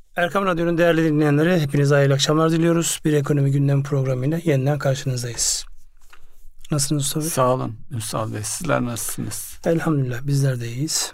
Erkam Radyo'nun değerli dinleyenleri, hepinize hayırlı akşamlar diliyoruz. Bir ekonomi gündem programıyla yeniden karşınızdayız. Nasılsınız Mustafa Bey? Sağ olun Ünsal Bey. Sizler nasılsınız? Elhamdülillah bizler de iyiyiz.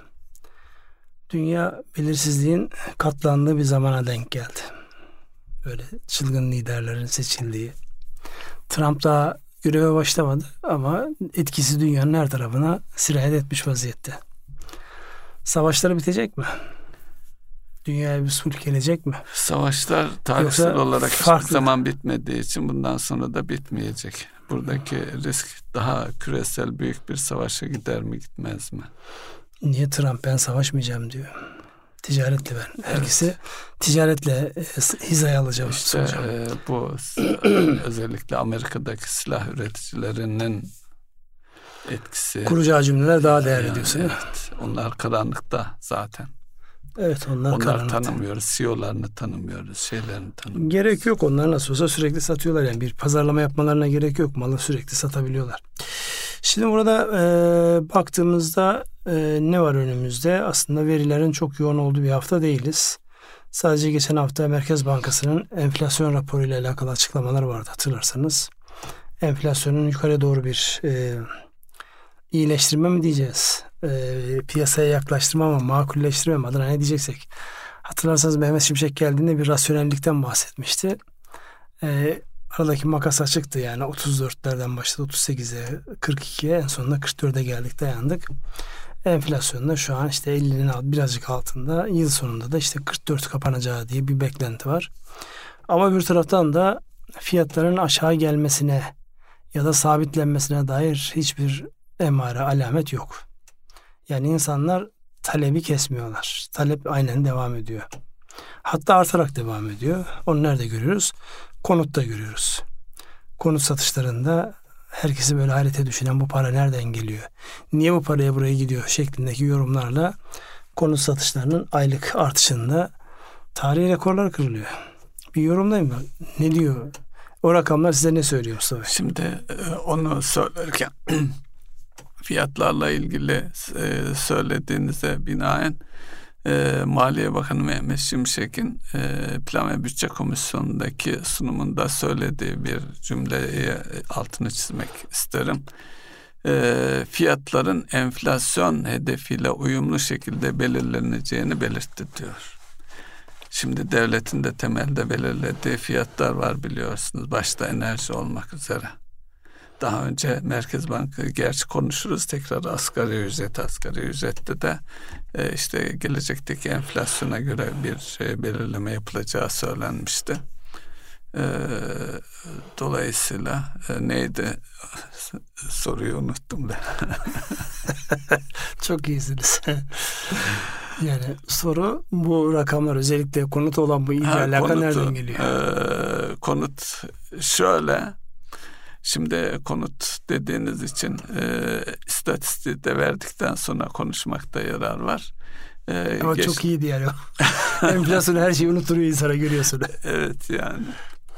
Dünya belirsizliğin katlandığı bir zamana denk geldi. Böyle çılgın liderlerin seçildiği. Trump daha göreve başlamadı ama etkisi dünyanın her tarafına sirayet etmiş vaziyette. Savaşlar bitecek mi? Dünyaya bir sulh gelecek mi? Savaşlar tarihsel Yoksa olarak farklı hiçbir zaman bitmediği için bundan sonra da bitmeyecek. Buradaki risk daha küresel büyük bir savaşa gider mi gitmez mi? Niye Trump ben savaşmayacağım diyor. Ticaretle ben. Herkese ticaretle hizaya alacağım. İşte bu özellikle Amerika'daki silah üreticilerinin etkisi. Kuracağı cümleler daha değerli diyorsun. Evet, onlar karanlıkta zaten. Evet, onlar karanlıkta. Tanımıyoruz. CEO'larını tanımıyoruz. Şeylerini tanımıyoruz. Gerek yok. Onlar nasıl olsa sürekli satıyorlar. Yani bir pazarlama yapmalarına gerek yok. Malı sürekli satabiliyorlar. Şimdi burada baktığımızda ne var önümüzde? Aslında verilerin çok yoğun olduğu bir hafta değiliz. Sadece geçen hafta Merkez Bankası'nın enflasyon raporuyla alakalı açıklamalar vardı, hatırlarsanız. Enflasyonun yukarı doğru bir iyileştirme mi diyeceğiz? Piyasaya yaklaştırma mı, makulleştirme mi, adına ne diyeceksek. Hatırlarsanız Mehmet Şimşek geldiğinde bir rasyonellikten bahsetmişti. Aradaki makas açıktı, yani 34'lerden başladı 38'e, 42'ye, en sonunda 44'e geldik, dayandık. Enflasyonda şu an işte 50'nin birazcık altında, yıl sonunda da işte 44 kapanacağı diye bir beklenti var. Ama bir taraftan da fiyatların aşağı gelmesine ya da sabitlenmesine dair hiçbir emare, alamet yok. Yani insanlar talebi kesmiyorlar. Talep aynen devam ediyor. Hatta artarak devam ediyor. Onu nerede görüyoruz? Konutta görüyoruz. Konut satışlarında herkesi böyle hayrete düşüren, bu para nereden geliyor? Niye bu paraya buraya gidiyor şeklindeki yorumlarla konut satışlarının aylık artışında tarihi rekorlar kırılıyor. Bir yorumlayayım mı? Ne diyor? O rakamlar size ne söylüyor Mustafa? Şimdi onu söylerken fiyatlarla ilgili söylediğinize binaen Maliye Bakanı Mehmet Şimşek'in Plan ve Bütçe Komisyonu'ndaki sunumunda söylediği bir cümleye altını çizmek isterim. Fiyatların enflasyon hedefiyle uyumlu şekilde belirleneceğini belirtti diyor. Şimdi devletin de temelde belirlediği fiyatlar var, biliyorsunuz. Başta enerji olmak üzere. Daha önce Merkez Bankası, gerçi konuşuruz tekrar, asgari ücrette de işte gelecekteki enflasyona göre bir belirleme yapılacağı söylenmişti. Dolayısıyla neydi? Soruyu unuttum da. Çok iyisiniz. Yani soru, bu rakamlar özellikle konut olan bu ilgi alaka nereden geliyor? Konut şöyle. Şimdi konut dediğiniz için istatistiği de verdikten sonra konuşmakta yarar var. Ama çok iyiydi yani. Enflasyon her şeyi unuturuyor insana, görüyorsun. Evet yani.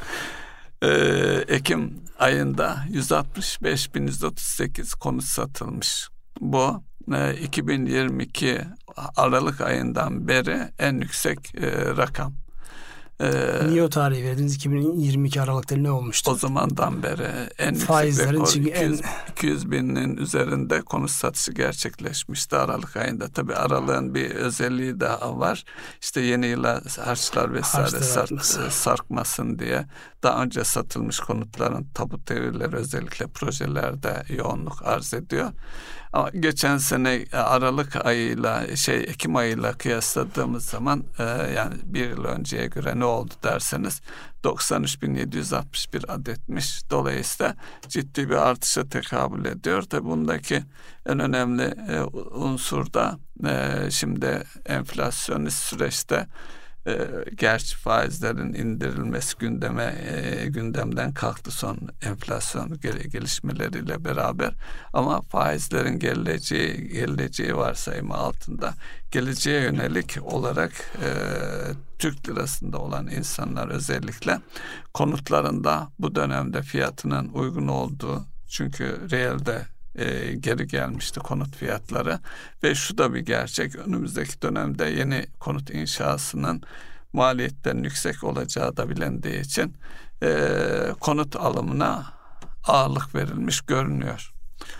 Ekim ayında 165.138 konut satılmış. Bu 2022 Aralık ayından beri en yüksek rakam. Niye o tarihi verdiniz? 2022 Aralık'ta ne olmuştu? O zamandan beri en faizlerin yüksek rekor 200 binin üzerinde konut satışı gerçekleşmişti Aralık ayında. Tabii Aralık'ın bir özelliği daha var. İşte yeni yıla harçlar vesaire sarkmasın diye daha önce satılmış konutların tabut devirleri özellikle projelerde yoğunluk arz ediyor. Ama geçen sene Aralık ayıyla Ekim ayıyla kıyasladığımız zaman yani bir yıl önceye göre ne oldu derseniz 93.761 adetmiş. Dolayısıyla ciddi bir artışa tekabül ediyor. Tabii bundaki en önemli unsur da şimdi enflasyonist süreçte gerçi faizlerin indirilmesi gündemden kalktı son enflasyon gelişmeleriyle beraber, ama faizlerin geleceği varsayımı altında geleceğe yönelik olarak Türk lirasında olan insanlar özellikle konutlarında bu dönemde fiyatının uygun olduğu, çünkü reelde geri gelmişti konut fiyatları ve şu da bir gerçek, önümüzdeki dönemde yeni konut inşasının maliyetlerin yüksek olacağı da bilindiği için konut alımına ağırlık verilmiş görünüyor.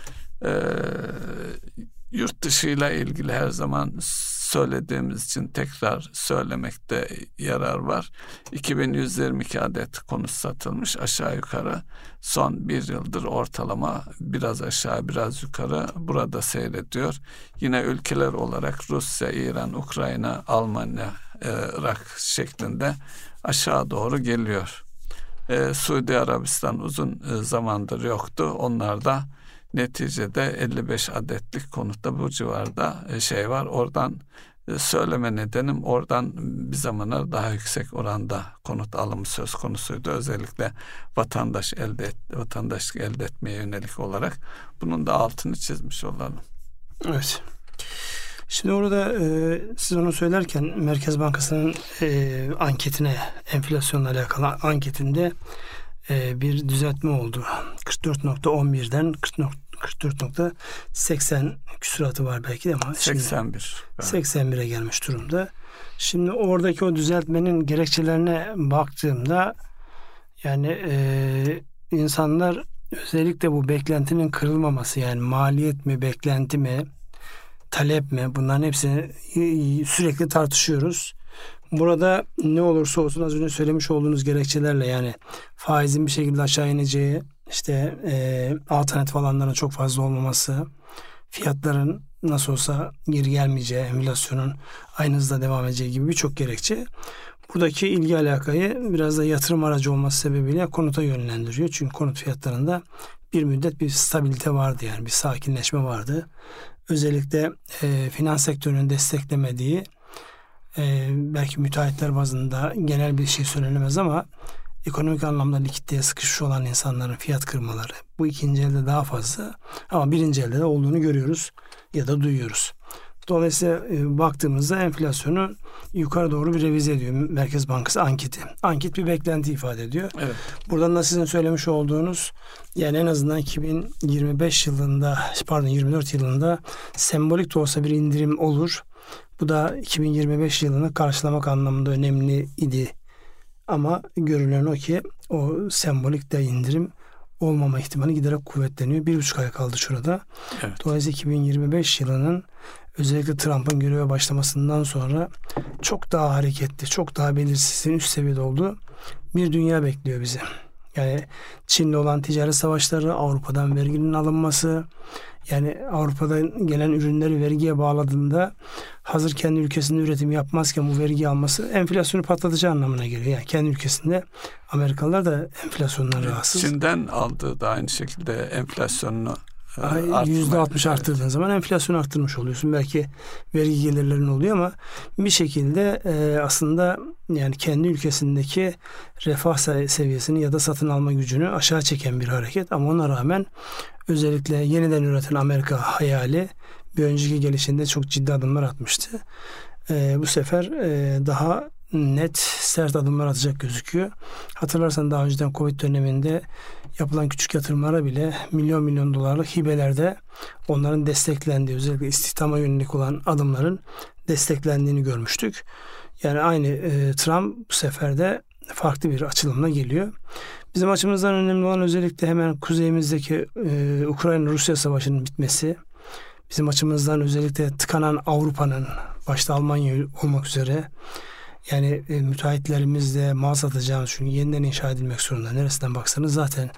Yurt dışıyla ilgili her zaman söylediğimiz için tekrar söylemekte yarar var. 2122 adet konut satılmış aşağı yukarı. Son bir yıldır ortalama biraz aşağı biraz yukarı burada seyrediyor. Yine ülkeler olarak Rusya, İran, Ukrayna, Almanya, Irak şeklinde aşağı doğru geliyor. Suudi Arabistan uzun zamandır yoktu. Onlar da neticede 55 adetlik konutta bu civarda var. Oradan söyleme nedenim oradan bir zamanlar daha yüksek oranda konut alımı söz konusuydu. Özellikle vatandaşlık elde etmeye yönelik olarak bunun da altını çizmiş olalım. Evet. Şimdi orada siz onu söylerken Merkez Bankası'nın anketine, enflasyonla alakalı anketinde bir düzeltme oldu. 44.11'den 44.80 küsuratı var belki de ama 81. 81'e gelmiş durumda. Şimdi oradaki o düzeltmenin gerekçelerine baktığımda yani insanlar özellikle bu beklentinin kırılmaması, yani maliyet mi, beklenti mi, talep mi, bunların hepsini sürekli tartışıyoruz. Burada ne olursa olsun az önce söylemiş olduğunuz gerekçelerle, yani faizin bir şekilde aşağı ineceği, işte alternatif alanların çok fazla olmaması, fiyatların nasıl olsa geri gelmeyeceği, enflasyonun aynı hızda devam edeceği gibi birçok gerekçe buradaki ilgi alakayı biraz da yatırım aracı olması sebebiyle konuta yönlendiriyor. Çünkü konut fiyatlarında bir müddet bir stabilite vardı, yani bir sakinleşme vardı. Özellikle finans sektörünün desteklemediği, belki müteahhitler bazında genel bir şey söylenemez ama ekonomik anlamda likiditeye sıkışmış olan insanların fiyat kırmaları bu ikinci elde daha fazla ama birinci elde de olduğunu görüyoruz ya da duyuyoruz. Dolayısıyla baktığımızda enflasyonu yukarı doğru bir revize ediyor Merkez Bankası anketi. Anket bir beklenti ifade ediyor. Evet. Buradan da sizin söylemiş olduğunuz, yani en azından 24 yılında sembolik de olsa bir indirim olur. Bu da 2025 yılını karşılamak anlamında önemli idi. Ama görülen o ki o sembolik de indirim olmama ihtimali giderek kuvvetleniyor. 1,5 ay kaldı şurada. Evet. Dolayısıyla 2025 yılının özellikle Trump'ın göreve başlamasından sonra çok daha hareketli, çok daha belirsizliğin üst seviyede olduğu bir dünya bekliyor bizi. Yani Çin'le olan ticaret savaşları, Avrupa'dan verginin alınması, yani Avrupa'dan gelen ürünleri vergiye bağladığında hazır kendi ülkesinde üretim yapmazken bu vergi alması enflasyonu patlatacağı anlamına geliyor. Yani kendi ülkesinde Amerikalılar da enflasyondan rahatsız. Çin'den aldığı da aynı şekilde enflasyonunu %60 arttırdığın zaman enflasyonu arttırmış oluyorsun. Belki vergi gelirlerin oluyor ama bir şekilde aslında yani kendi ülkesindeki refah seviyesini ya da satın alma gücünü aşağı çeken bir hareket. Ama ona rağmen özellikle yeniden üreten Amerika hayali bir önceki gelişinde çok ciddi adımlar atmıştı. Bu sefer daha net, sert adımlar atacak gözüküyor. Hatırlarsan daha önceden Covid döneminde yapılan küçük yatırımlara bile milyon dolarlık hibelerde onların desteklendiği, özellikle istihdama yönelik olan adımların desteklendiğini görmüştük. Yani aynı Trump bu sefer de farklı bir açılımla geliyor. Bizim açımızdan önemli olan özellikle hemen kuzeyimizdeki Ukrayna-Rusya savaşının bitmesi. Bizim açımızdan özellikle tıkanan Avrupa'nın, başta Almanya olmak üzere, yani müteahhitlerimizle mal satacağımız, çünkü yeniden inşa edilmek zorunda. Neresinden baksanız zaten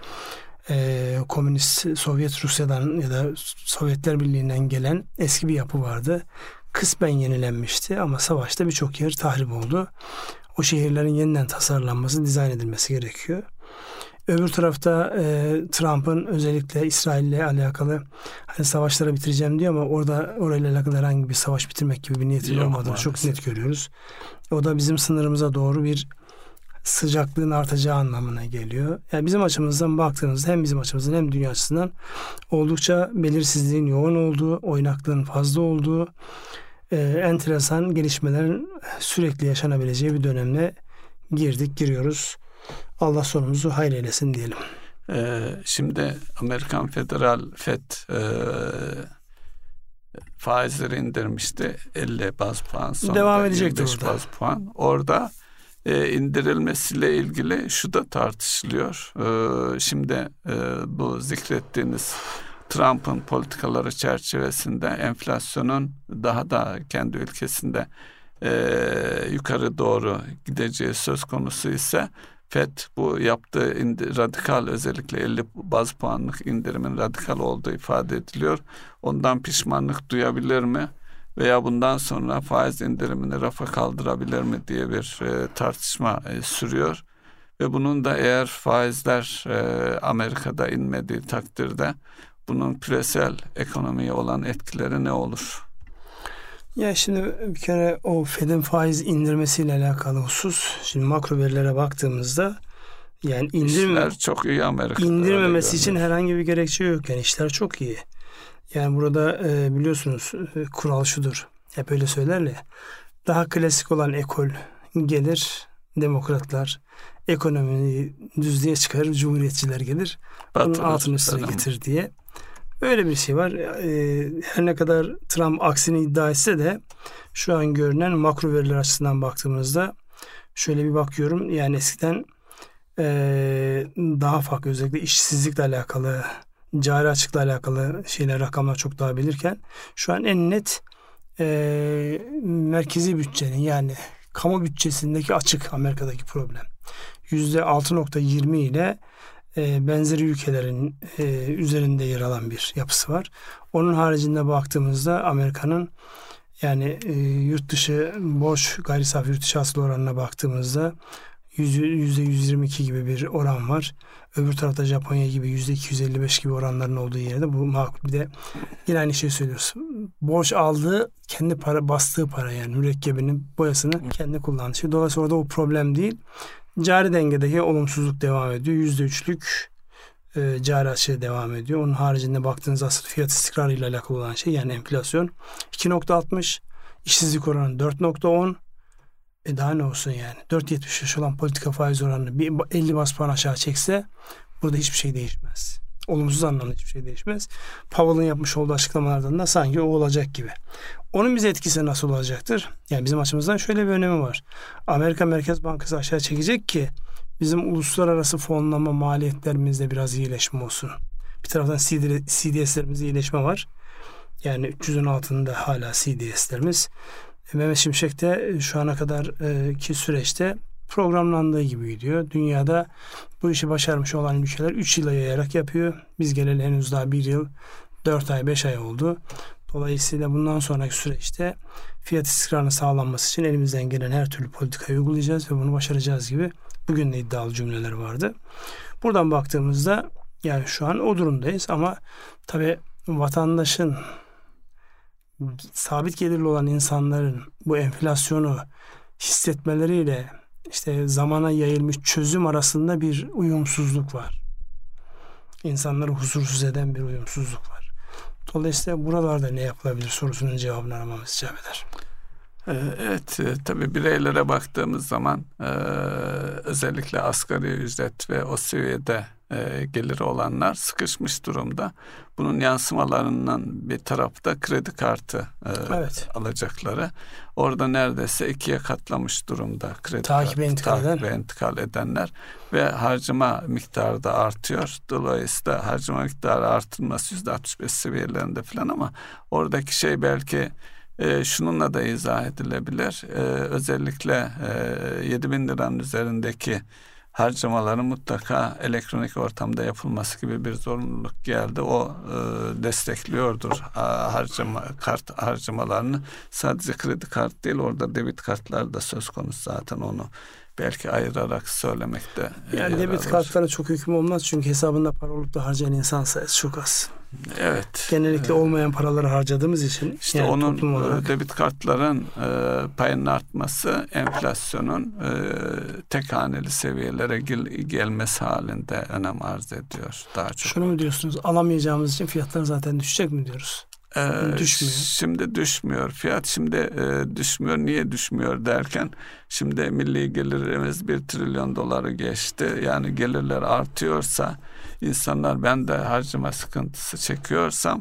komünist Sovyet Rusya'dan ya da Sovyetler Birliği'nden gelen eski bir yapı vardı. Kısmen yenilenmişti ama savaşta birçok yer tahrip oldu. O şehirlerin yeniden tasarlanması, dizayn edilmesi gerekiyor. Öbür tarafta Trump'ın özellikle İsrail'le alakalı hani savaşları bitireceğim diyor ama orayla alakalı herhangi bir savaş bitirmek gibi bir niyetin olmadığını çok net görüyoruz. O da bizim sınırımıza doğru bir sıcaklığın artacağı anlamına geliyor. Yani bizim açımızdan baktığımızda hem bizim açımızdan hem dünya açısından oldukça belirsizliğin yoğun olduğu, oynaklığın fazla olduğu, enteresan gelişmelerin sürekli yaşanabileceği bir dönemle giriyoruz. Allah sonumuzu hayır eylesin diyelim. Şimdi Amerikan Fed faizleri indirmişti 50 baz puan, sonra devam edecektir 25 baz puan. Orada indirilmesiyle ilgili şu da tartışılıyor. Şimdi bu zikrettiğiniz Trump'ın politikaları çerçevesinde enflasyonun daha da kendi ülkesinde yukarı doğru gideceği söz konusu ise FED bu yaptığı radikal, özellikle 50 baz puanlık indirimin radikal olduğu ifade ediliyor. Ondan pişmanlık duyabilir mi? Veya bundan sonra faiz indirimini rafa kaldırabilir mi diye bir tartışma sürüyor. Ve bunun da eğer faizler Amerika'da inmediği takdirde bunun küresel ekonomiye olan etkileri ne olur? Ya şimdi bir kere o Fed'in faiz indirmesiyle alakalı husus, şimdi makro verilere baktığımızda yani işler çok iyi Amerika'da. İndirmemesi için herhangi bir gerekçe yok. Yani işler çok iyi. Yani burada biliyorsunuz kural şudur. Hep öyle söylerler ya. Daha klasik olan ekol gelir, demokratlar ekonomiyi düzlüğe çıkarır, cumhuriyetçiler gelir. Bunun altını üstüne getir diye. Öyle bir şey var. Her ne kadar Trump aksini iddia etse de şu an görünen makro veriler açısından baktığımızda şöyle bir bakıyorum. Yani eskiden daha farklı, özellikle işsizlikle alakalı, cari açıkla alakalı şeyler, rakamlar çok daha belirken şu an en net merkezi bütçenin, yani kamu bütçesindeki açık Amerika'daki problem. %6.20 ile benzeri ülkelerin üzerinde yer alan bir yapısı var. Onun haricinde baktığımızda Amerika'nın yani yurt dışı borç, gayri safi yurt dışı hasıla oranına baktığımızda %122 gibi bir oran var. Öbür tarafta Japonya gibi %255 gibi oranların olduğu yerde bu makul. Bir de yine aynı şeyi söylüyoruz. Borç aldığı, kendi para bastığı para, yani mürekkebinin boyasını kendi kullanışı. Dolayısıyla orada o problem değil. Cari dengedeki olumsuzluk devam ediyor. %3'lük cari açığı devam ediyor. Onun haricinde baktığınız asıl fiyat istikrarı ile alakalı olan şey, yani enflasyon 2.60, işsizlik oranı 4.10. Daha ne olsun yani? 4.75 olan politika faiz oranını bir 50 bas puan aşağı çekse burada hiçbir şey değişmez. Olumsuz anlamda hiçbir şey değişmez. Powell'ın yapmış olduğu açıklamalardan da sanki o olacak gibi. Onun bize etkisi nasıl olacaktır? Yani bizim açımızdan şöyle bir önemi var. Amerika Merkez Bankası aşağı çekecek ki bizim uluslararası fonlama maliyetlerimizde biraz iyileşme olsun. Bir taraftan CDS'lerimizde iyileşme var. Yani 300'ün altında hala CDS'lerimiz. Mehmet Şimşek de şu ana kadar ki süreçte programlandığı gibi gidiyor. Dünyada bu işi başarmış olan ülkeler 3 yıla yayarak yapıyor. Biz geleli henüz daha 1 yıl 4 ay 5 ay oldu. Dolayısıyla bundan sonraki süreçte fiyat istikrarının sağlanması için elimizden gelen her türlü politikayı uygulayacağız ve bunu başaracağız gibi bugün de iddialı cümleler vardı. Buradan baktığımızda yani şu an o durumdayız ama tabii vatandaşın, sabit gelirli olan insanların bu enflasyonu hissetmeleriyle işte zamana yayılmış çözüm arasında bir uyumsuzluk var. İnsanları huzursuz eden bir uyumsuzluk var. Dolayısıyla buralarda ne yapılabilir sorusunun cevabını aramamız icap eder. Evet, tabii bireylere baktığımız zaman özellikle asgari ücret ve o seviyede geliri olanlar sıkışmış durumda. Bunun yansımalarından bir tarafta kredi kartı alacakları. Orada neredeyse 2'ye katlamış durumda kredi takibe intikal edenler ve harcama miktarı da artıyor. Dolayısıyla harcama miktarı artırılması %65 seviyelerinde falan ama oradaki şey belki şununla da izah edilebilir. Özellikle 7.000 liranın üzerindeki harcamaların mutlaka elektronik ortamda yapılması gibi bir zorunluluk geldi. O destekliyordur kart harcamalarını. Sadece kredi kart değil, orada debit kartlar da söz konusu, zaten onu belki ayırarak söylemekte. Yani debit kartlara çok hüküm olmaz çünkü hesabında para olup da harcayan insan sayısı çok az. Evet. Genellikle olmayan paraları harcadığımız için. İşte yani onun debit kartların payının artması enflasyonun tek haneli seviyelere gelmesi halinde önem arz ediyor daha çok. Şunu mu diyorsunuz? Alamayacağımız için fiyatlar zaten düşecek mi diyoruz? Düşmüyor. Şimdi düşmüyor. Fiyat şimdi düşmüyor. Niye düşmüyor derken şimdi milli gelirimiz 1 trilyon doları geçti. Yani gelirler artıyorsa insanlar, ben de harcama sıkıntısı çekiyorsam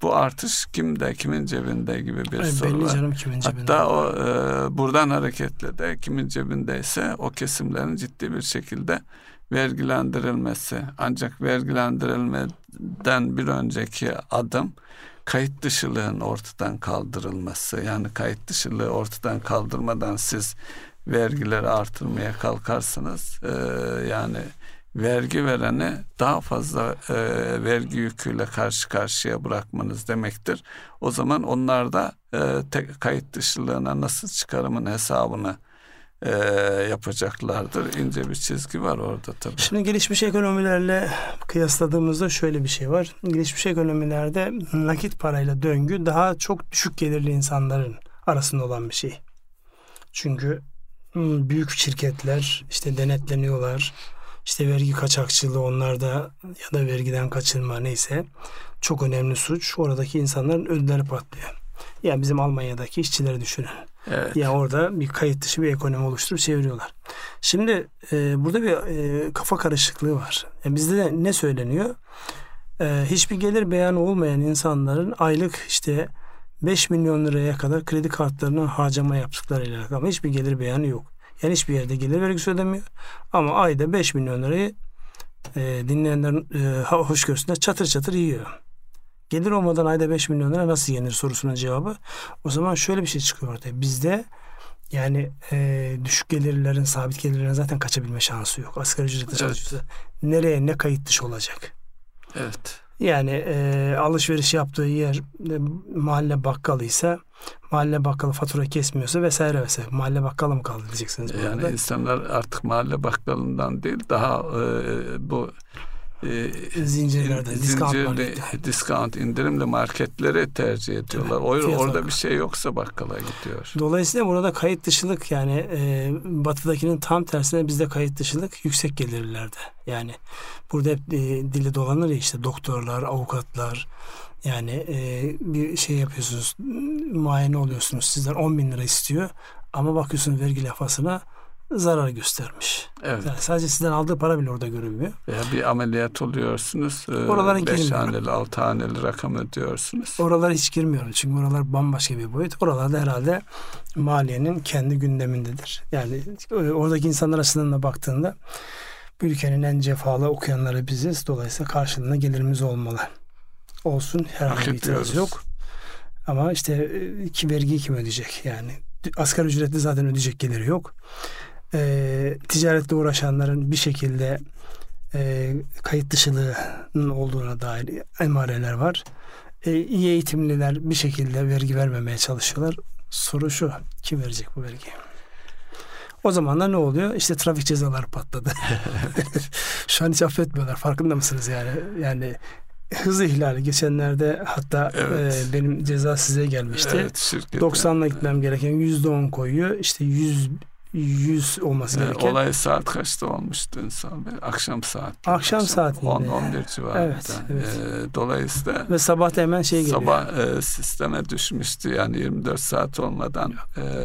bu artış kimde, kimin cebinde gibi bir soru belli var. canım, kimin cebinde. Hatta o buradan hareketle de kimin cebindeyse o kesimlerin ciddi bir şekilde vergilendirilmesi. Ancak vergilendirilmeden bir önceki adım kayıt dışılığın ortadan kaldırılması. Yani kayıt dışılığı ortadan kaldırmadan siz vergileri artırmaya kalkarsanız yani vergi vereni daha fazla vergi yüküyle karşı karşıya bırakmanız demektir. O zaman onlar da kayıt dışılığına nasıl çıkarımın hesabını yapacaklardır. İnce bir çizgi var orada tabii. Şimdi gelişmiş ekonomilerle kıyasladığımızda şöyle bir şey var. Gelişmiş ekonomilerde nakit parayla döngü daha çok düşük gelirli insanların arasında olan bir şey. Çünkü büyük şirketler işte denetleniyorlar. İşte vergi kaçakçılığı onlarda ya da vergiden kaçırma neyse çok önemli suç. Oradaki insanların ödülleri patlıyor. Yani bizim Almanya'daki işçileri düşünün. Evet. Yani orada bir kayıt dışı bir ekonomi oluşturup çeviriyorlar. Şimdi burada bir kafa karışıklığı var. Bizde de ne söyleniyor? Hiçbir gelir beyanı olmayan insanların aylık işte 5 milyon liraya kadar kredi kartlarına harcama yaptıklarıyla alakalı ama hiçbir gelir beyanı yok. Yani hiçbir yerde gelir vergisi ödemiyor. Ama ayda 5 milyon lirayı dinleyenlerin hoşgörüsünde çatır çatır yiyor. Gelir olmadan ayda 5 milyon lira nasıl yenir sorusunun cevabı. O zaman şöyle bir şey çıkıyor ortaya. Bizde yani düşük gelirlerin, sabit gelirlerin zaten kaçabilme şansı yok. Asgari ücretle çalışıyorsa nereye ne kayıt dışı olacak? Evet. Yani alışveriş yaptığı yer mahalle bakkalıysa mahalle bakkalı fatura kesmiyorsa vesaire vesaire. Mahalle bakkalı mı kaldı diyeceksiniz. Yani burada insanlar artık mahalle bakkalından değil daha bu zincirlerden, discount indirimli marketleri tercih ediyorlar. Orada bir şey yoksa bakkala gidiyor. Dolayısıyla burada kayıt dışılık yani batıdakinin tam tersine bizde kayıt dışılık yüksek gelirlerde. Yani burada hep dili dolanır ya işte doktorlar, avukatlar yani bir şey yapıyorsunuz muayene oluyorsunuz sizden 10 bin lira istiyor ama bakıyorsunuz vergi lafasına zarar göstermiş. Evet. Yani sadece sizden aldığı para bile orada görünmüyor. Veya bir ameliyat oluyorsunuz. 5 haneli, 6 haneli rakam ödüyorsunuz. Oralara hiç girmiyorum. Çünkü oralar bambaşka bir boyut. Oralarda herhalde maliyenin kendi gündemindedir. Yani oradaki insanlar açısından da baktığında bu ülkenin en cefalı okuyanları biziz. Dolayısıyla karşılığında gelirimiz olmalı. Olsun. Herhangi bir itiraz yok. Ama işte vergiyi kim ödeyecek? Yani asgari ücretli zaten ödeyecek geliri yok. Ticaretle uğraşanların bir şekilde kayıt dışılığının olduğuna dair emareler var. İyi eğitimliler bir şekilde vergi vermemeye çalışıyorlar. Soru şu, kim verecek bu vergiyi? O zamanlar ne oluyor? İşte trafik cezaları patladı. Şu an hiç affetmiyorlar. Farkında mısınız yani? Yani hız ihlali geçenlerde hatta benim ceza size gelmişti. Evet, 90'la gitmem gereken %10 koyuyor. İşte 100 olması gereken. Olay saat kaçta olmuştu insan? Akşam saat. Akşam saatinde. 10-11 civarında. Evet. Dolayısıyla ve sabah da hemen geliyor. Sabah sisteme düşmüştü. Yani 24 saat olmadan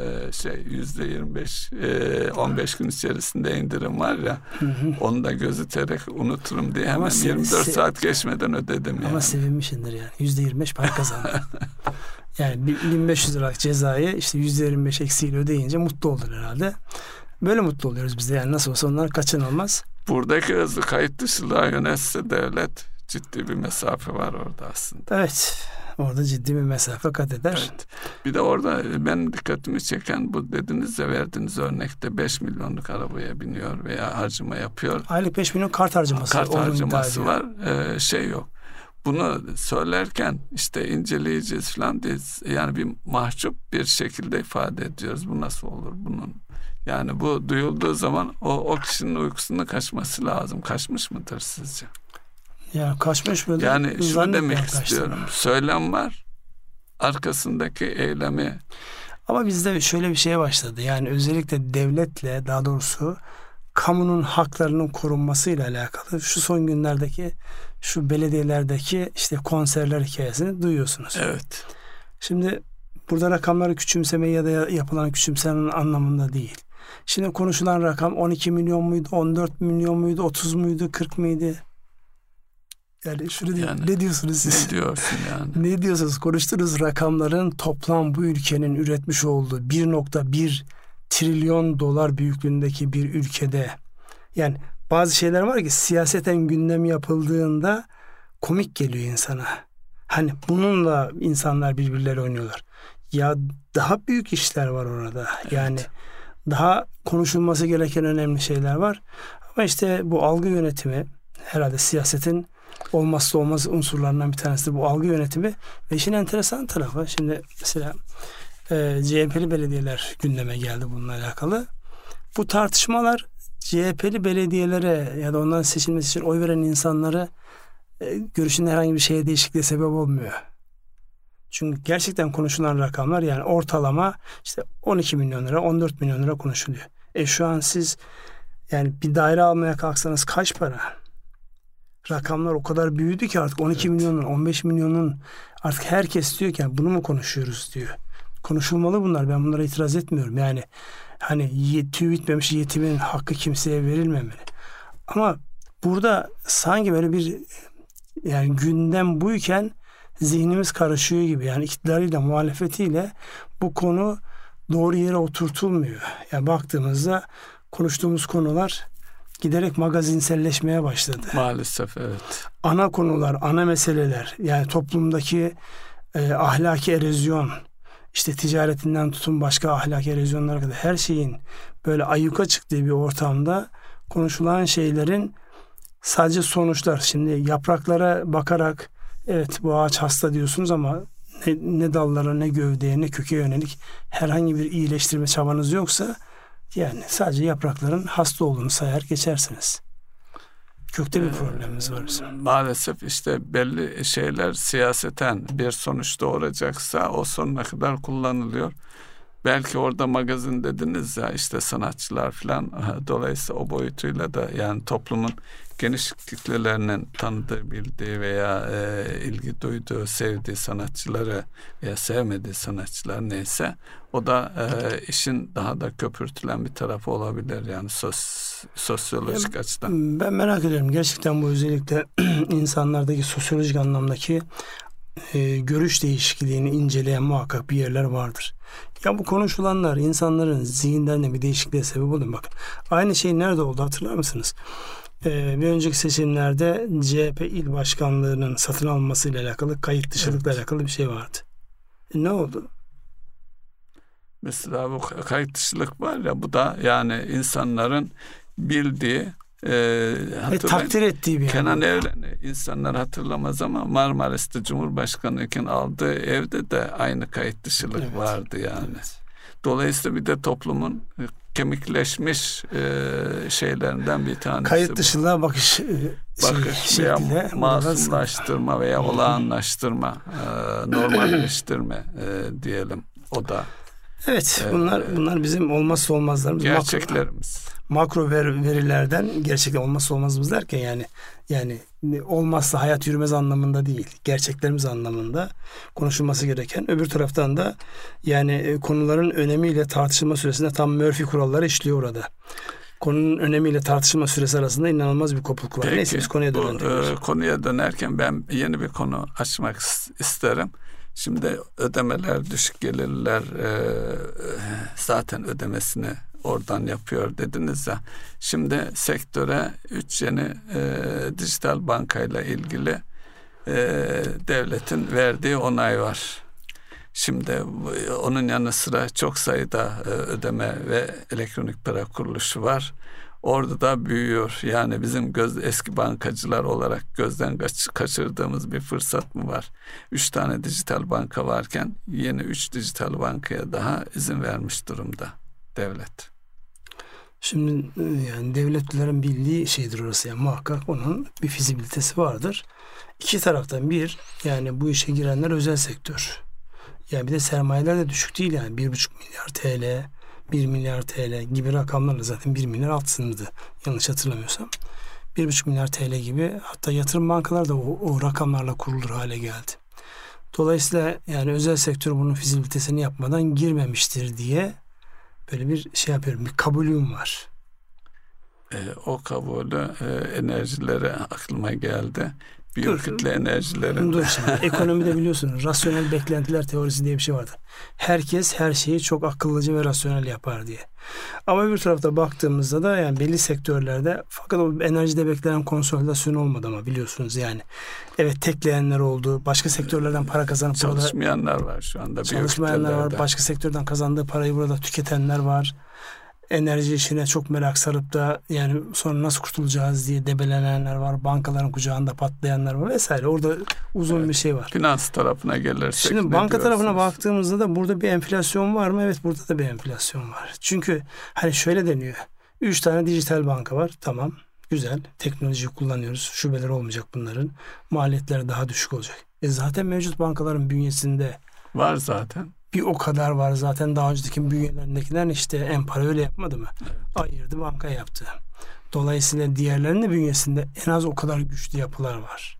%25 15 gün içerisinde indirim var ya. Onu da gözeterek unuturum diye hemen 24 saat geçmeden ödedim yani. Ama sevinmişindir yani. %25 para kazandı. Yani 1500 liralık cezayı işte %25 eksiğiyle ödeyince mutlu olur herhalde. Böyle mutlu oluyoruz biz de yani nasıl olsa onlar kaçınılmaz. Buradaki hızlı kayıt dışılığa yönelse devlet ciddi bir mesafe var orada aslında. Evet. Orada ciddi bir mesafe kat eder. Evet. Bir de orada benim dikkatimi çeken bu dediniz ya verdiğiniz örnekte 5 milyonluk arabaya biniyor veya harcama yapıyor. Aylık 5 milyon kart harcaması. Kart harcaması var. Şey yok. Bunu söylerken işte inceleyeceğiz falan diye yani bir mahcup bir şekilde ifade ediyoruz. Bu nasıl olur bunun? Yani bu duyulduğu zaman o kişinin uykusunun kaçması lazım. Kaçmış mıdır sizce? Ya kaçmış mıdır? Yani şunu demek istiyorum. Söylem var. Arkasındaki eylemi. Ama bizde şöyle bir şeye başladı. Yani özellikle devletle daha doğrusu kamunun haklarının korunmasıyla alakalı şu son günlerdeki şu belediyelerdeki işte konserler hikayesini duyuyorsunuz. Evet. Şimdi burada rakamları küçümseme ya da yapılan küçümsemenin anlamında değil. Şimdi konuşulan rakam 12 milyon muydu, 14 milyon muydu, 30 muydu, 40 mıydı? Yani şunu diyeyim, Yani, ne diyorsunuz siz? Ne diyorsun yani? Ne diyorsunuz? Konuştuğunuz rakamların toplam bu ülkenin üretmiş olduğu 1,1 trilyon dolar büyüklüğündeki bir ülkede, yani bazı şeyler var ki siyaseten gündem yapıldığında komik geliyor insana. Hani bununla insanlar birbirleri oynuyorlar. Ya daha büyük işler var orada. Evet. Yani daha konuşulması gereken önemli şeyler var. Ama işte bu algı yönetimi herhalde siyasetin olmazsa olmaz unsurlarından bir tanesi bu algı yönetimi. Ve işin enteresan tarafı, şimdi mesela CHP'li belediyeler gündeme geldi bununla alakalı. Bu tartışmalar CHP'li belediyelere ya da onların seçilmesi için oy veren insanlara görüşünde herhangi bir şeye değişikliğe sebep olmuyor. Çünkü gerçekten konuşulan rakamlar, yani ortalama işte 12 milyon lira, 14 milyon lira konuşuluyor. Şu an siz yani bir daire almaya kalksanız kaç para? Rakamlar o kadar büyüdü ki artık 12 milyonun, 15 milyonun, artık herkes diyor ki yani bunu mu konuşuyoruz diyor. Konuşulmalı bunlar. Ben bunlara itiraz etmiyorum. Yani hani tüy bitmemiş yetimin hakkı kimseye verilmemeli. Ama burada sanki böyle bir, yani gündem buyken zihnimiz karışıyor gibi. Yani iktidarıyla muhalefetiyle bu konu doğru yere oturtulmuyor. Yani baktığımızda konuştuğumuz konular giderek magazinselleşmeye başladı. Maalesef evet. Ana konular, ana meseleler, yani toplumdaki ahlaki erozyon, işte ticaretinden tutun başka ahlaki erozyonlara kadar her şeyin böyle ayyuka çıktığı bir ortamda konuşulan şeylerin sadece sonuçlar. Şimdi yapraklara bakarak evet bu ağaç hasta diyorsunuz ama ne dallara, ne gövdeye, ne köke yönelik herhangi bir iyileştirme çabanız yoksa yani sadece yaprakların hasta olduğunu sayar geçersiniz. Kökte bir problemimiz var bizim. Maalesef işte belli şeyler siyaseten bir sonuç doğuracaksa o sonuna kadar kullanılıyor. Belki orada magazin dediniz ya, işte sanatçılar falan, dolayısıyla o boyutuyla da yani toplumun geniş kitlelerinin tanıdığı, bildiği veya ilgi duyduğu, sevdiği sanatçıları veya sevmediği sanatçılar neyse o da işin daha da köpürtülen bir tarafı olabilir yani sosyolojik açıdan. Ben merak ediyorum gerçekten bu özellikle insanlardaki sosyolojik anlamdaki görüş değişikliğini inceleyen muhakkak bir yerler vardır. Ya bu konuşulanlar insanların zihinlerine bir değişikliğe sebep oluyor. Bakın aynı şey nerede oldu hatırlar mısınız? Bir önceki seçimlerde CHP il başkanlığının satın alınmasıyla alakalı, kayıt dışılıkla alakalı bir şey vardı. Ne oldu? Mesela bu kayıt dışılık var ya, bu da yani insanların bildiği, takdir ettiği bir Kenan Evren'i insanlar hatırlamaz ama Marmaris'te Cumhurbaşkanı iken aldığı evde de aynı kayıt dışılık vardı yani. Evet. Dolayısıyla bir de toplumun kemikleşmiş şeylerinden bir tanesi. Kayıt dışılığa bakış veya masumlaştırma veya olağanlaştırma, normalleştirme diyelim. O da. Evet, bunlar bizim olmazsa olmazlarımız. Gerçeklerimiz. Makro verilerden gerçekten olmazsa olmazımız derken yani olmazsa hayat yürümez anlamında değil, gerçeklerimiz anlamında konuşulması gereken. Öbür taraftan da yani konuların önemiyle tartışılma süresinde tam Murphy kuralları işliyor orada. Konunun önemiyle tartışılma süresi arasında inanılmaz bir kopukluk var. Peki, neyse biz konuya dönelim. Konuya dönerken ben yeni bir konu açmak isterim. Şimdi ödemeler, düşük gelirler zaten ödemesini oradan yapıyor dediniz ya. Şimdi sektöre 3 yeni dijital bankayla ilgili devletin verdiği onay var. Şimdi onun yanı sıra çok sayıda ödeme ve elektronik para kuruluşu var. Orada da büyüyor. Yani bizim eski bankacılar olarak gözden kaçırdığımız bir fırsat mı var? 3 tane dijital banka varken yeni 3 dijital bankaya daha izin vermiş durumda devlet. Şimdi yani devletlerin bildiği şeydir orası, yani muhakkak onun bir fizibilitesi vardır. İki taraftan yani bu işe girenler özel sektör. Yani bir de sermayeler de düşük değil yani 1,5 milyar TL, 1 milyar TL gibi rakamlarla zaten 1 milyar alt sınırdı yanlış hatırlamıyorsam. 1,5 milyar TL gibi, hatta yatırım bankaları da o rakamlarla kurulur hale geldi. Dolayısıyla yani özel sektör bunun fizibilitesini yapmadan girmemiştir diye böyle bir şey yapıyorum. Bir kabulüm var. O kabulü enerjileri aklıma geldi. büyük kütle enerjilerin. Dur şimdi. Ekonomide biliyorsunuz rasyonel beklentiler teorisi diye bir şey vardı. Herkes her şeyi çok akıllıca ve rasyonel yapar diye. Ama bir tarafta baktığımızda da yani belli sektörlerde fakat o enerjide beklenen konsolidasyon olmadı ama biliyorsunuz yani. Evet tekleyenler oldu. Başka sektörlerden para kazanıp çalışmayanlar var şu anda. Çalışmayanlar var. Başka sektörden kazandığı parayı burada tüketenler var. Enerji işine çok merak sarıp da yani sonra nasıl kurtulacağız diye debelenenler var. Bankaların kucağında patlayanlar var vesaire. Orada uzun bir şey var. Finans tarafına gelirsek. Şimdi banka tarafına baktığımızda da burada bir enflasyon var mı? Evet burada da bir enflasyon var. Çünkü hani şöyle deniyor. 3 tane dijital banka var. Tamam. Güzel. Teknolojiyi kullanıyoruz. Şubeler olmayacak bunların. Maliyetleri daha düşük olacak. Zaten mevcut bankaların bünyesinde var zaten. Bir o kadar var zaten daha önceki bünyelerindekiler işte Empara öyle yapmadı mı? Evet. Ayırdı banka yaptı. Dolayısıyla diğerlerinin bünyesinde en az o kadar güçlü yapılar var.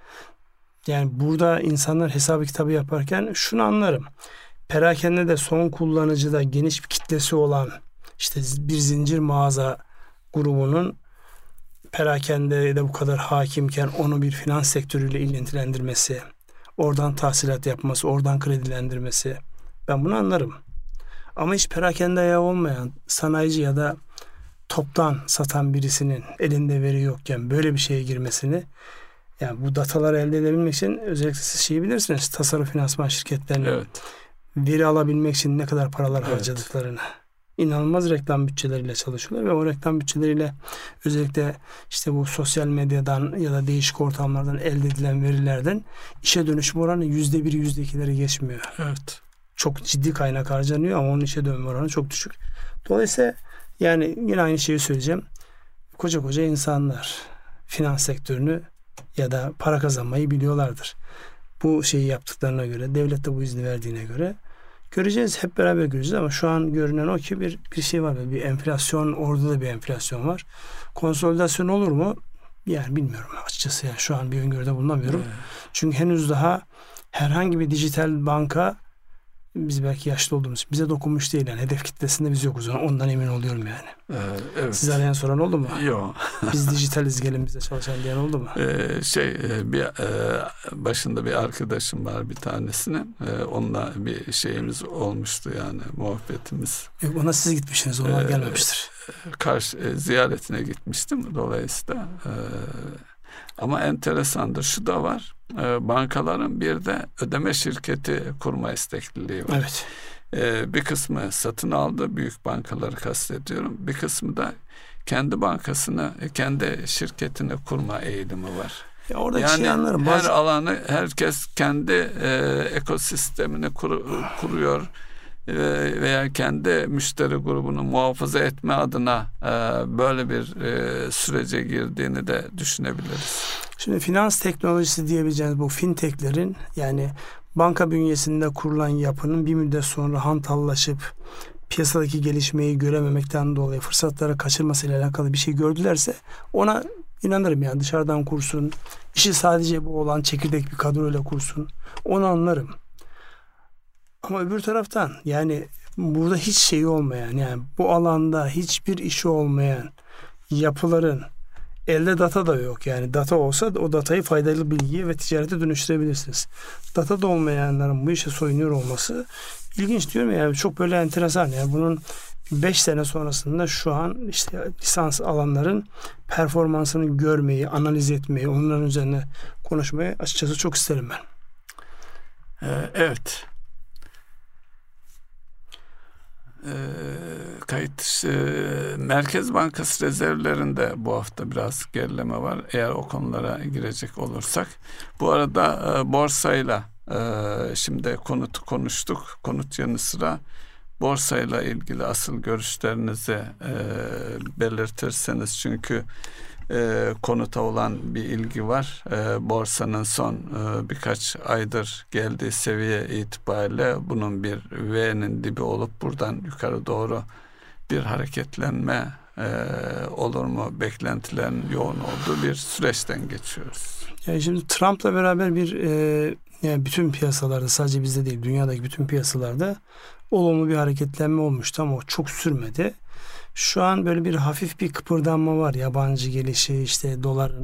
Yani burada insanlar hesabı kitabı yaparken şunu anlarım. Perakende de son kullanıcıda geniş bir kitlesi olan işte bir zincir mağaza grubunun perakende de bu kadar hakimken onu bir finans sektörüyle ilgilendirmesi, oradan tahsilat yapması, oradan kredilendirmesi ben bunu anlarım. Ama hiç perakende ayağı olmayan sanayici ya da toptan satan birisinin elinde veri yokken böyle bir şeye girmesini yani bu dataları elde edebilmek için özellikle siz şeyi bilirsiniz tasarruf finansman şirketlerinin veri alabilmek için ne kadar paralar harcadıklarını. İnanılmaz reklam bütçeleriyle çalışıyorlar ve o reklam bütçeleriyle özellikle işte bu sosyal medyadan ya da değişik ortamlardan elde edilen verilerden işe dönüşüm oranı %1, %2'leri geçmiyor. Evet. Çok ciddi kaynak harcanıyor ama onun işe dönme oranı çok düşük. Dolayısıyla yani yine aynı şeyi söyleyeceğim. Koca insanlar finans sektörünü ya da para kazanmayı biliyorlardır. Bu şeyi yaptıklarına göre, devlet de bu izni verdiğine göre göreceğiz. Hep beraber göreceğiz ama şu an görünen o ki bir şey var. Bir enflasyon, orada da bir enflasyon var. Konsolidasyon olur mu? Yani bilmiyorum açıkçası. Yani şu an bir öngörüde bulunamıyorum. Çünkü henüz daha herhangi bir dijital banka biz belki yaşlı olduğumuz için bize dokunmuş değil. Yani hedef kitlesinde biz yokuz. Ondan emin oluyorum yani. Evet. Siz arayan soran oldu mu? Yok. Biz dijitaliz gelin bize çalışan diyen oldu mu? Başında bir arkadaşım var bir tanesinin. Onunla bir şeyimiz olmuştu yani muhabbetimiz. Ona siz gitmişsiniz. Onlar gelmemiştir. Ziyaretine gitmiştim. Dolayısıyla ama enteresandır. Şu da var. Bankaların bir de ödeme şirketi kurma istekliliği var. Evet. Bir kısmı satın aldı. Büyük bankaları kastediyorum. Bir kısmı da kendi bankasını, kendi şirketini kurma eğilimi var. Oradaki yani anlarım. Her alanı herkes kendi ekosistemini kuruyor. Veya kendi müşteri grubunu muhafaza etme adına böyle bir sürece girdiğini de düşünebiliriz. Şimdi finans teknolojisi diyebileceğiniz bu fintechlerin yani banka bünyesinde kurulan yapının bir müddet sonra hantallaşıp piyasadaki gelişmeyi görememekten dolayı fırsatları kaçırmasıyla alakalı bir şey gördülerse ona inanırım yani dışarıdan kursun. İşi sadece bu olan çekirdek bir kadroyla kursun. Onu anlarım. Ama öbür taraftan yani burada hiç şeyi olmayan yani bu alanda hiçbir işi olmayan yapıların elde data da yok. Yani data olsa o datayı faydalı bilgiye ve ticarete dönüştürebilirsiniz. Data da olmayanların bu işe soyunuyor olması ilginç diyorum ya yani çok böyle enteresan. Yani bunun 5 sene sonrasında şu an işte lisans alanların performansını görmeyi, analiz etmeyi, onların üzerine konuşmayı açıkçası çok isterim ben. Evet. Merkez Bankası rezervlerinde bu hafta biraz gerileme var. Eğer o konulara girecek olursak. Bu arada borsayla şimdi konutu konuştuk. Konut yanı sıra borsayla ilgili asıl görüşlerinizi belirtirseniz çünkü konuta olan bir ilgi var. Borsanın son birkaç aydır geldiği seviye itibariyle bunun bir V'nin dibi olup buradan yukarı doğru bir hareketlenme olur mu? Beklentilerin yoğun olduğu bir süreçten geçiyoruz. Yani şimdi Trump'la beraber yani bütün piyasalarda sadece bizde değil dünyadaki bütün piyasalarda olumlu bir hareketlenme olmuştu ama o çok sürmedi. Şu an böyle bir hafif bir kıpırdanma var. Yabancı gelişi işte doların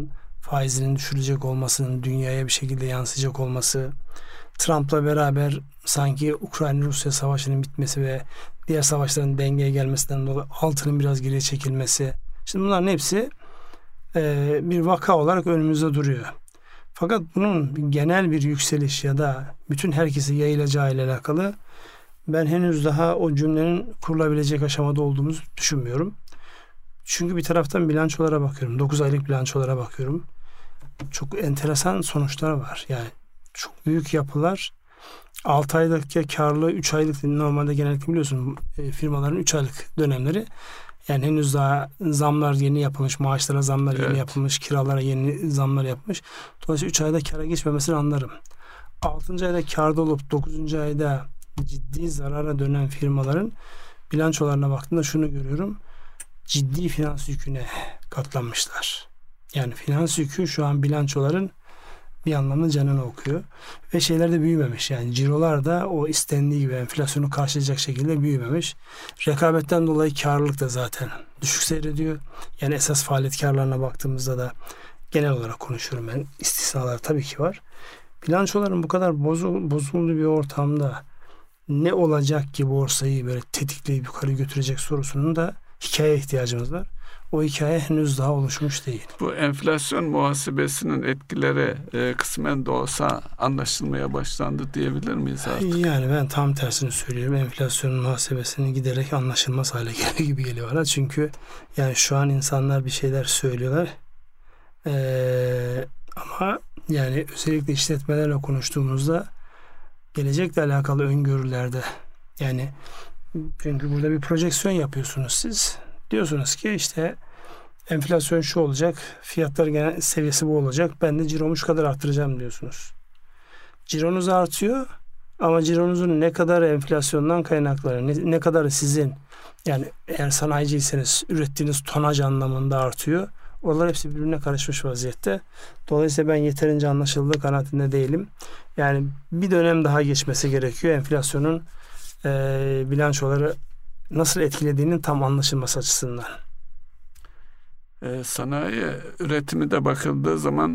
faizinin düşürecek olmasının dünyaya bir şekilde yansıyacak olması, Trump'la beraber sanki Ukrayna-Rusya savaşının bitmesi ve diğer savaşların dengeye gelmesinden dolayı altının biraz geriye çekilmesi. Şimdi bunların hepsi bir vaka olarak önümüzde duruyor. Fakat bunun genel bir yükseliş ya da bütün herkese yayılacağı ile alakalı ben henüz daha o cümlenin kurulabilecek aşamada olduğumuzu düşünmüyorum. Çünkü bir taraftan bilançolara bakıyorum. 9 aylık bilançolara bakıyorum. Çok enteresan sonuçlar var. Yani çok büyük yapılar 6 aylık karlı 3 aylık normalde genellikle biliyorsun firmaların 3 aylık dönemleri. Yani henüz daha zamlar yeni yapılmış, maaşlara zamlar yeni yapılmış, kiralara yeni zamlar yapılmış. Dolayısıyla 3 ayda kâra geçmemesini anlarım. 6. ayda kârda olup 9. ayda ciddi zarara dönen firmaların bilançolarına baktığımda şunu görüyorum. Ciddi finans yüküne katlanmışlar. Yani finans yükü şu an bilançoların bir anlamda canını okuyor. Ve şeyler de büyümemiş. Yani cirolar da o istendiği gibi enflasyonu karşılayacak şekilde büyümemiş. Rekabetten dolayı karlılık da zaten düşük seyrediyor. Yani esas faaliyet karlarına baktığımızda da genel olarak konuşuyorum ben. İstisnalar tabii ki var. Bilançoların bu kadar bozulduğu bir ortamda ne olacak ki borsayı böyle tetikleyip yukarı götürecek sorusunun da hikayeye ihtiyacımız var. O hikaye henüz daha oluşmuş değil. Bu enflasyon muhasebesinin etkileri kısmen de olsa anlaşılmaya başlandı diyebilir miyiz artık? Yani ben tam tersini söylüyorum. Enflasyon muhasebesinin giderek anlaşılmaz hale geliyor gibi geliyor bana. Çünkü yani şu an insanlar bir şeyler söylüyorlar. Ama yani özellikle işletmelerle konuştuğumuzda gelecekle alakalı öngörülerde yani çünkü burada bir projeksiyon yapıyorsunuz siz. Diyorsunuz ki işte enflasyon şu olacak, fiyatlar genel seviyesi bu olacak. Ben de ciromu şu kadar arttıracağım diyorsunuz. Cironuz artıyor ama cironuzun ne kadar enflasyondan kaynakları, ne kadar sizin yani eğer sanayiciyseniz ürettiğiniz tonaj anlamında artıyor. Oralar hepsi birbirine karışmış vaziyette. Dolayısıyla ben yeterince anlaşıldığı kanaatinde değilim. Yani bir dönem daha geçmesi gerekiyor. Enflasyonun bilançoları nasıl etkilediğinin tam anlaşılması açısından. Sanayi üretimi de bakıldığı zaman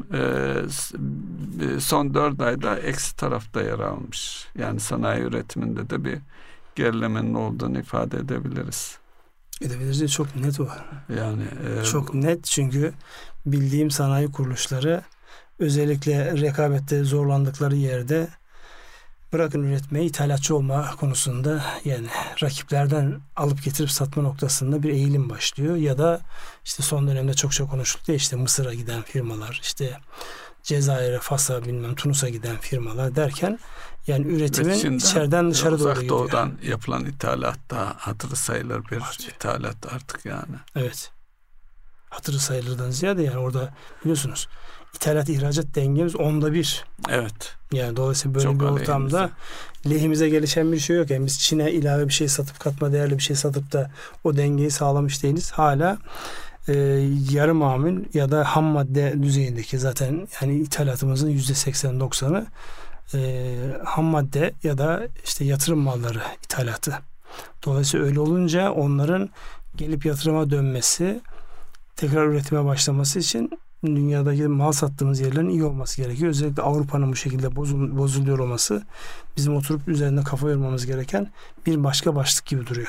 son 4 ayda eksi tarafta yer almış. Yani sanayi üretiminde de bir gerilemenin olduğunu ifade edebiliriz. Edebiliriz. Çok net var. Yani çok net çünkü bildiğim sanayi kuruluşları özellikle rekabette zorlandıkları yerde bırakın üretmeyi ithalatçı olma konusunda yani rakiplerden alıp getirip satma noktasında bir eğilim başlıyor. Ya da işte son dönemde çokça konuşuldu ya işte Mısır'a giden firmalar, işte Cezayir'e, Fas'a, Tunus'a giden firmalar derken yani üretimin içeriden dışarı doğru gidiyor. Uzak Doğu'dan yapılan ithalat da hatırı sayılır bir ithalat artık yani. Evet. Hatırı sayılırdan ziyade yani orada biliyorsunuz İthalat ihracat dengemiz 1/10. Evet. Yani dolayısıyla böyle çok bir ortamda lehimize gelişen bir şey yok. Yani biz Çin'e ilave bir şey satıp katma değerli bir şey satıp da o dengeyi sağlamış değiliz. Hala yarı mamul ya da ham madde düzeyindeki zaten yani ithalatımızın %80-90'ı ham madde ya da işte yatırım malları ithalatı. Dolayısıyla öyle olunca onların gelip yatırıma dönmesi, tekrar üretime başlaması için dünyadaki mal sattığımız yerlerin iyi olması gerekiyor. Özellikle Avrupa'nın bu şekilde bozuluyor olması bizim oturup üzerinde kafa yormamız gereken bir başka başlık gibi duruyor.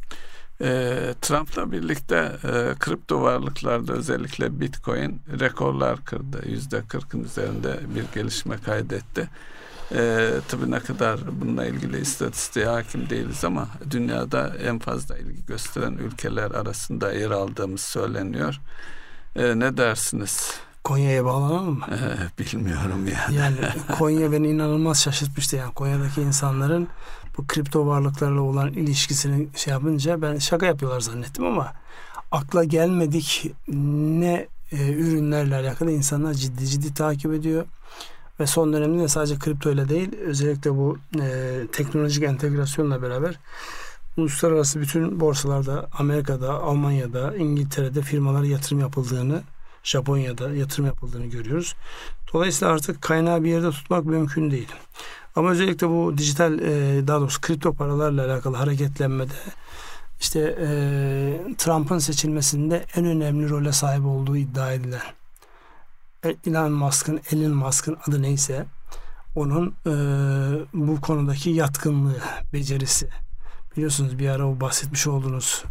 Trump'la birlikte kripto varlıklarda özellikle Bitcoin rekorlar kırdı. %40'ın üzerinde bir gelişme kaydetti. Tabii ne kadar bununla ilgili istatistiğe hakim değiliz ama dünyada en fazla ilgi gösteren ülkeler arasında yer aldığımız söyleniyor. Ne dersiniz? Konya'ya bağlanalım mı? Bilmiyorum yani. Yani Konya beni inanılmaz şaşırtmıştı. Yani Konya'daki insanların bu kripto varlıklarla olan ilişkisini şey yapınca ben şaka yapıyorlar zannettim ama akla gelmedik ne ürünlerle alakalı insanlar ciddi takip ediyor. Ve son dönemde de sadece kripto ile değil özellikle bu teknolojik entegrasyonla beraber uluslararası bütün borsalarda Amerika'da, Almanya'da, İngiltere'de firmalara yatırım yapıldığını, Japonya'da yatırım yapıldığını görüyoruz. Dolayısıyla artık kaynağı bir yerde tutmak mümkün değil. Ama özellikle bu dijital daha doğrusu kripto paralarla alakalı hareketlenmede işte Trump'ın seçilmesinde en önemli role sahip olduğu iddia edilen Elon Musk'ın adı neyse onun bu konudaki yatkınlığı, becerisi. Biliyorsunuz bir ara o bahsetmiş olduğunuz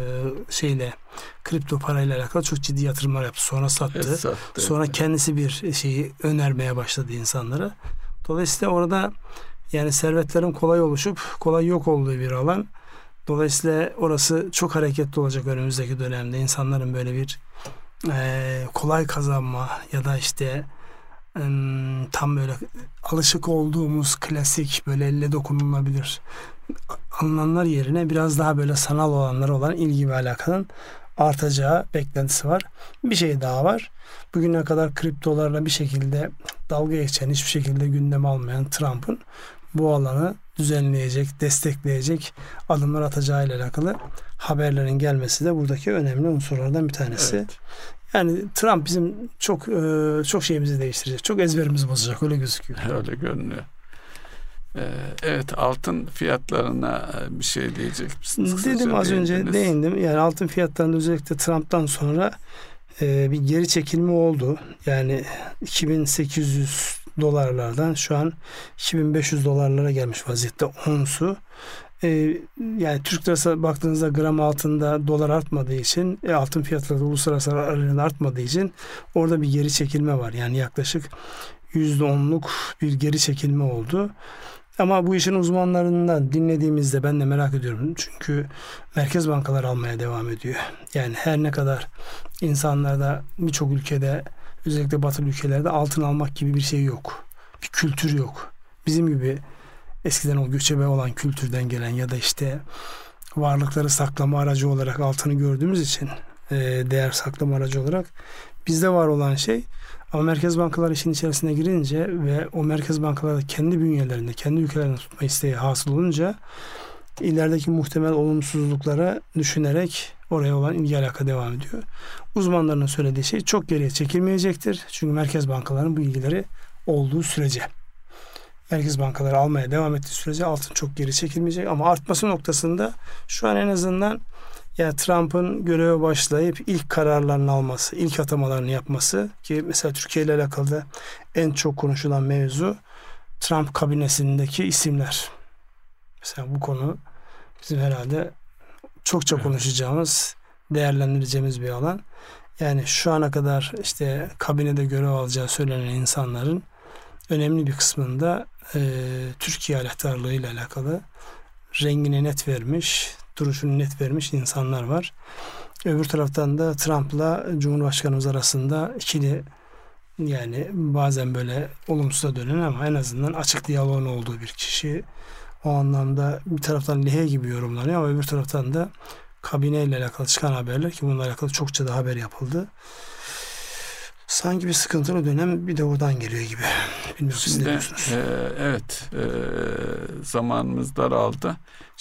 kripto parayla alakalı çok ciddi yatırımlar yaptı. Sonra sattı. Sonra kendisi bir şeyi önermeye başladı insanlara. Dolayısıyla orada yani servetlerin kolay oluşup kolay yok olduğu bir alan. Dolayısıyla orası çok hareketli olacak önümüzdeki dönemde. İnsanların böyle bir kolay kazanma ya da işte tam böyle alışık olduğumuz klasik böyle elle dokunulabilir alınanlar yerine biraz daha böyle sanal olanlara olan ilgi ve alakanın artacağı beklentisi var. Bir şey daha var. Bugüne kadar kriptolarla bir şekilde dalga geçen, hiçbir şekilde gündem almayan Trump'ın bu alanı düzenleyecek, destekleyecek adımlar atacağı ile alakalı haberlerin gelmesi de buradaki önemli unsurlardan bir tanesi. Evet. Yani Trump bizim çok şeyimizi değiştirecek. Çok ezberimizi bozacak. Öyle gözüküyor. Öyle görünüyor. Evet, altın fiyatlarına bir şey diyecek misiniz? Dedim az önce değindim. Yani altın fiyatlarında özellikle Trump'tan sonra bir geri çekilme oldu. Yani 2800 dolarlardan şu an 2500 dolarlara gelmiş vaziyette onsu. Yani Türk lirası baktığınızda gram altında dolar artmadığı için altın fiyatları da uluslararası arenada artmadığı için orada bir geri çekilme var. Yani yaklaşık %10'luk bir geri çekilme oldu. Ama bu işin uzmanlarından dinlediğimizde ben de merak ediyorum. Çünkü merkez bankalar almaya devam ediyor. Yani her ne kadar insanlarda birçok ülkede özellikle batılı ülkelerde altın almak gibi bir şey yok. Bir kültür yok. Bizim gibi eskiden o göçebe olan kültürden gelen ya da işte varlıkları saklama aracı olarak altını gördüğümüz için değer saklama aracı olarak bizde var olan şey. Ama merkez bankalar işin içerisine girince ve o merkez bankaları kendi bünyelerinde, kendi ülkelerinde tutma isteği hasıl olunca ilerideki muhtemel olumsuzluklara düşünerek oraya olan ilgi alaka devam ediyor. Uzmanların söylediği şey çok geriye çekilmeyecektir. Çünkü merkez bankalarının bu ilgileri olduğu sürece. Merkez bankaları almaya devam ettiği sürece altın çok geri çekilmeyecek. Ama artması noktasında şu an en azından yani Trump'ın göreve başlayıp ilk kararlarını alması, ilk atamalarını yapması ki mesela Türkiye ile alakalı en çok konuşulan mevzu Trump kabinesindeki isimler. Mesela bu konu bizim herhalde çokça konuşacağımız, değerlendireceğimiz bir alan. Yani şu ana kadar işte kabinede görev alacağı söylenen insanların önemli bir kısmında Türkiye aleyhtarlığı ile alakalı rengini net vermiş, duruşunu net vermiş insanlar var. Öbür taraftan da Trump'la Cumhurbaşkanımız arasında ikili yani bazen böyle olumsuza dönen ama en azından açık diyaloğun olduğu bir kişi. O anlamda bir taraftan lehe gibi yorumlanıyor ama öbür taraftan da kabineyle alakalı çıkan haberler ki bununla alakalı çokça da haber yapıldı. Sanki bir sıkıntılı dönem bir de oradan geliyor gibi. Bilmiyorum siz ne diyorsunuz? Evet. Zamanımız daraldı.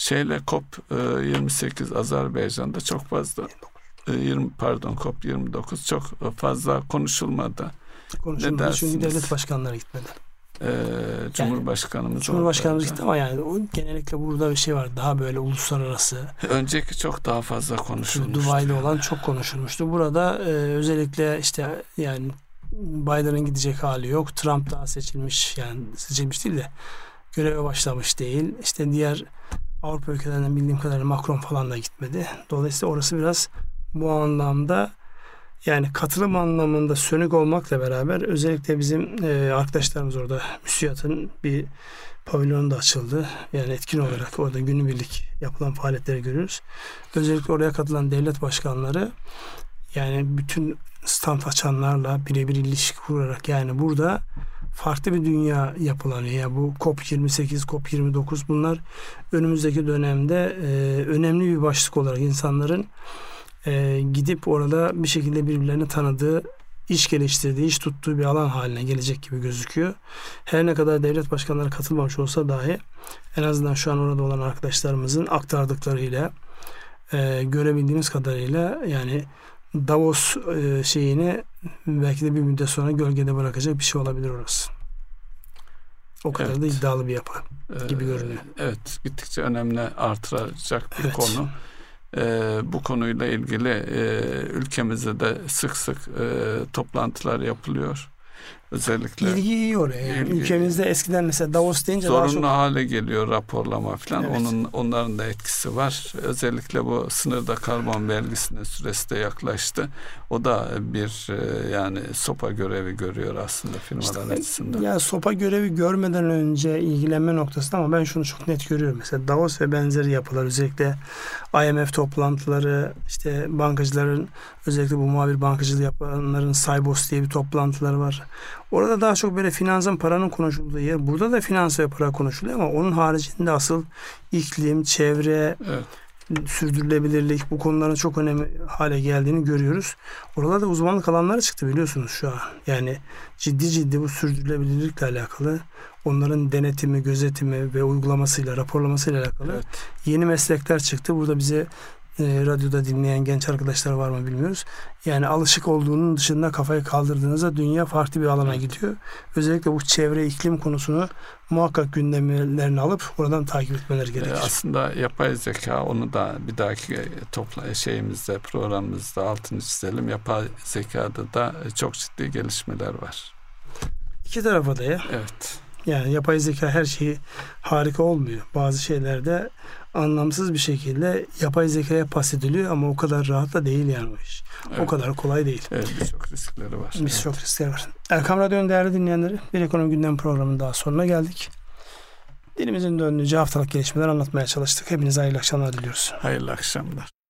COP28 Azerbaycan'da çok fazla COP29 çok fazla konuşulmadı. Konuşulmadı çünkü devlet başkanları gitmedi. Cumhurbaşkanımız gitti ama yani o genellikle burada bir şey var. Daha böyle uluslararası. Önceki çok daha fazla konuşulmuştu. Dubai'de olan çok konuşulmuştu. Burada özellikle işte yani Biden'ın gidecek hali yok. Trump daha seçilmiş yani seçilmiş değil de göreve başlamış değil. İşte diğer Avrupa ülkelerinden bildiğim kadarıyla Macron falan da gitmedi. Dolayısıyla orası biraz bu anlamda yani katılım anlamında sönük olmakla beraber özellikle bizim arkadaşlarımız orada MÜSİAD'ın bir pavilyonu da açıldı. Yani etkin olarak orada günübirlik yapılan faaliyetleri görüyoruz. Özellikle oraya katılan devlet başkanları yani bütün stand açanlarla birebir ilişki kurarak yani burada farklı bir dünya yapılanıyor. Yani bu COP28, COP29 bunlar önümüzdeki dönemde önemli bir başlık olarak insanların gidip orada bir şekilde birbirlerini tanıdığı, iş geliştirdiği, iş tuttuğu bir alan haline gelecek gibi gözüküyor. Her ne kadar devlet başkanları katılmamış olsa dahi en azından şu an orada olan arkadaşlarımızın aktardıklarıyla görebildiğimiz kadarıyla yani Davos şeyini belki de bir müddet sonra gölgede bırakacak bir şey olabilir orası. O kadar da iddialı bir yapı gibi görünüyor. Evet, gittikçe önemli artıracak bir konu. Bu konuyla ilgili ülkemizde de sık sık toplantılar yapılıyor. Özellikle ilgi iyi oraya. Yani ülkemizde eskiden mesela Davos deyince zorunlu hale geliyor raporlama falan. Evet. Onların da etkisi var. Özellikle bu sınırda karbon vergisinin süresi de yaklaştı. O da bir yani sopa görevi görüyor aslında firmalar açısından. Ya sopa görevi görmeden önce ilgilenme noktasında, ama ben şunu çok net görüyorum. Mesela Davos ve benzeri yapılar, özellikle IMF toplantıları, işte bankacıların, özellikle bu muhabir bankacılığı yapanların Sibos diye bir toplantıları var. Orada daha çok böyle finansın, paranın konuşulduğu yer. Burada da finans ve para konuşuluyor ama onun haricinde asıl iklim, çevre, sürdürülebilirlik, bu konuların çok önemli hale geldiğini görüyoruz. Oralarda uzmanlık alanları çıktı biliyorsunuz şu an. Yani ciddi bu sürdürülebilirlikle alakalı, onların denetimi, gözetimi ve uygulamasıyla, raporlamasıyla alakalı yeni meslekler çıktı. Burada bize radyoda dinleyen genç arkadaşlar var mı bilmiyoruz. Yani alışık olduğunun dışında kafayı kaldırdığınızda dünya farklı bir alana gidiyor. Özellikle bu çevre, iklim konusunu muhakkak gündemlerini alıp oradan takip etmeleri gerekir. Aslında yapay zeka, onu da bir dahaki programımızda altını çizelim. Yapay zekada da çok ciddi gelişmeler var. İki tarafa da ya. Evet. Yani yapay zeka her şeyi harika olmuyor. Bazı şeylerde anlamsız bir şekilde yapay zekaya pas ediliyor ama o kadar rahat da değil yani o iş. Evet. O kadar kolay değil. Evet, birçok riskleri var. Birçok riskleri var. Erkam Radyo'nun değerli dinleyenleri, bir ekonomi gündem programının daha sonuna geldik. Dilimizin döndüğünce haftalık gelişmeler anlatmaya çalıştık. Hepinize hayırlı akşamlar diliyoruz. Hayırlı akşamlar.